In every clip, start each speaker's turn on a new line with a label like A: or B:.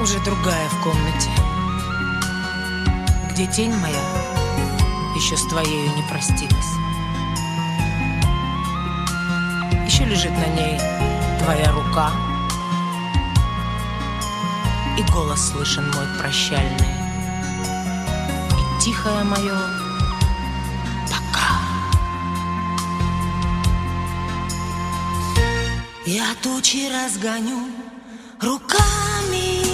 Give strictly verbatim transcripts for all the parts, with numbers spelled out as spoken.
A: Уже другая в комнате, где тень моя еще с твоею не простилась. Еще лежит на ней твоя рука, и голос слышен мой прощальный, и тихое мое пока. Я тучи разгоню руками,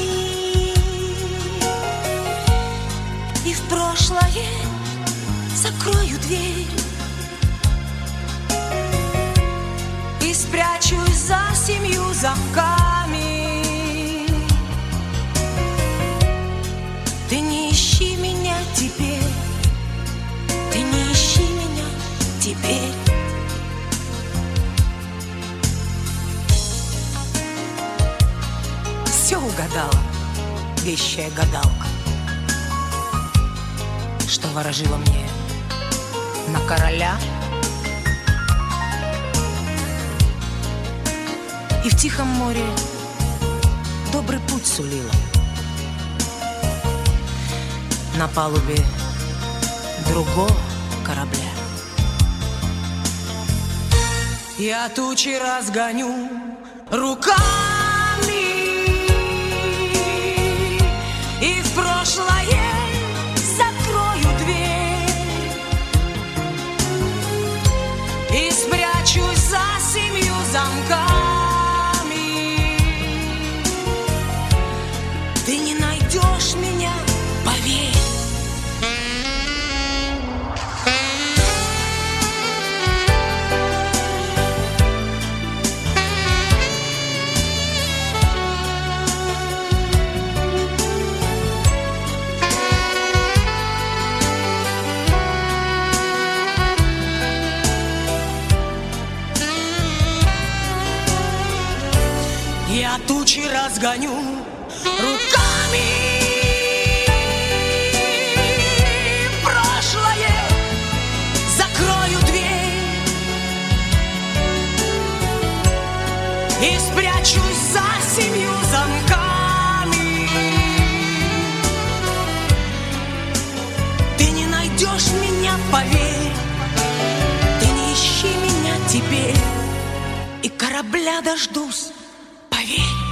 A: и в прошлое закрою дверь, и спрячусь за семью замками. Ты не ищи меня теперь, ты не ищи меня теперь. Все угадала вещая гадалка, что ворожила мне на короля, и в тихом море добрый путь сулила. На палубе другого корабля я тучи разгоню руками, и в прошлое закрою дверь, и спрячусь за семью замками. Ты не найдешь меня, поверь. Я тучи разгоню руками, в прошлое закрою дверь, и спрячусь за семью замками. Ты не найдешь меня, поверь, ты не ищи меня теперь, и корабля дождусь, поверь.